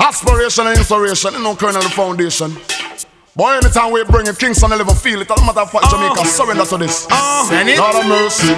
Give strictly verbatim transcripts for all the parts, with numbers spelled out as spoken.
Aspiration and inspiration, you know, Colonel Foundation. Boy, anytime we bring it, Kingston eleven feel it. Doesn't matter what Jamaica, uh, surrender to this. Uh, Lord of mercy,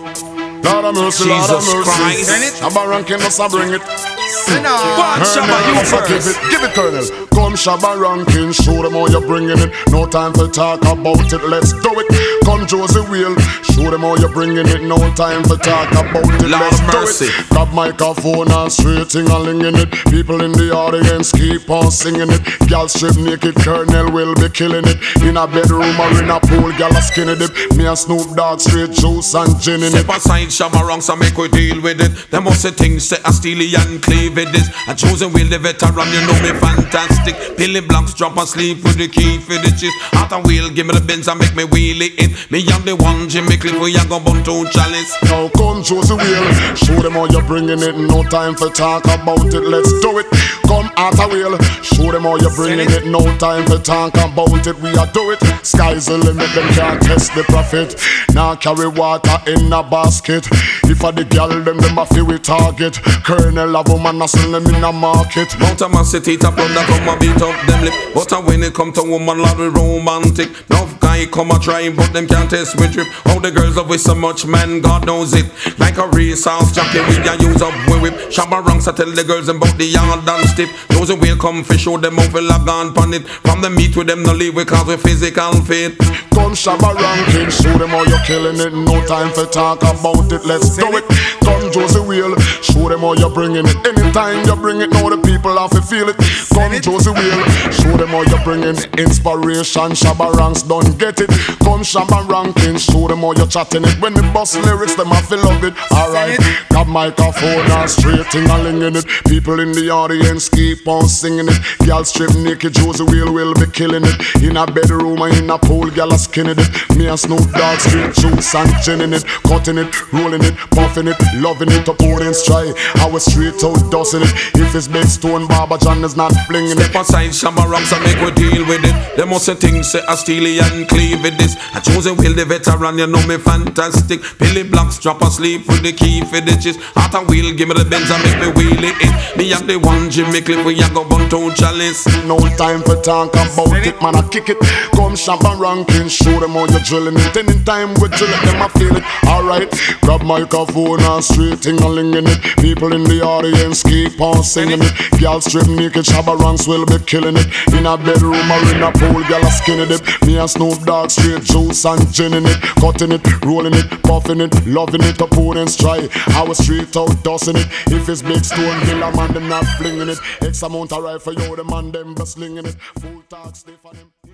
Lord of mercy, Lord of mercy. Christ. Shabba ranking must I bring it. Sinner. One Shabba, you first. Give it, give it, Colonel. Come Shabba ranking, show them how you're bringing it. No time to talk about it, let's do it. Come Josie Wheel, show them how you're bringing it. No time to talk about it, Lord let's mercy. do it. Grab microphone and straight ting-a-linging it. People in the audience keep on singing it. Girl strip naked, Colonel will be killing it. In a bedroom or in a pool, girl a skinny dip. Me and Snoop Dogg straight juice and gin in it. Step aside, Shabba wrong, so make we deal with it. Them must say things say a steely and cleave it is. I chosen will the veteran, you know me fantastic. Billy Blanks drop asleep with the key for the chest. Out a wheel, give me the Benz and make me wheel it in. Me am the one Jimmy Cliff, we a go bun to chalice. Now come Josie Wheel, show them how you're bringing it. No time for talk about it, let's do it. Come out a wheel, show them how you're bringing it. No time for talk about it, we a do it. Sky's the limit, them can't test the profit. Now carry water in a basket. If a the girl, them them a feel we target. Colonel a woman, I sell them in a market. Mount a city top run that come and beat up them lip. But when it come to woman, lord we romantic. No guy come a try, but them can't test we drip. How the girls love with so much, man, God knows it. Like a racehorse jockey, we a use up we whip. Shabba ranks, I tell the girls about the yard and stiff. Those will come for show them how we log on pan it. From the meet with them, no leave we cause we physical fit. Come Shabba ranking, show them how you're killing it. No time for talk about it, let's do it. Come Josie Wheel, show them how you're bringing it. Anytime you bring it, now the people have to feel it. Come Josie Wheel, show them how you're bringing inspiration. Shabba ranks don't get it. Come Shabba ranking, show them how you're chatting it. When the bust lyrics, them have to love it. Alright, got microphone and straight ting-a-linging it. People in the audience keep on singing it. Girl strip naked, Josie Wheel will be killing it. In a bedroom or in a pool, girl a skinning it. Me and Snoop Dogg straight juice and gin in it. Cutting it, rolling it, puffing it, loving it. Opponents try, I was straight out dusting it. If it's big stone, Baba John is not flinging it. Step aside, Shabba ranks and make we deal with it. Them must say things say a steely and cleave it this. I chose a will the veteran, you know me fantastic. Billy Blanks drop asleep with the key for the chest. Out a wheel, give me the Benz and make me wheel it in. Me am the one Jimmy Cliff, we a go bun to chalice. No time for talk about it, man I kick it. Come Shabba ranking, show them how you're drilling it. Anytime we drill it, them I feel it. Alright, grab microphone and straight ting-a-linging it. People in the audience keep on singing it. Girl strip naked, Shabba ranks will be killing it. In a bedroom or in a pool, girl a skinny dip. Me and Snoop Dogg straight juice and gin in it. Cutting it, rolling it, puffing it, loving it. Opponents try, I was straight out dusting it. If it's big stone, Villa man them not flinging it. X amount of rifle, yo, the man them but slinging it. Full talk, stay for them.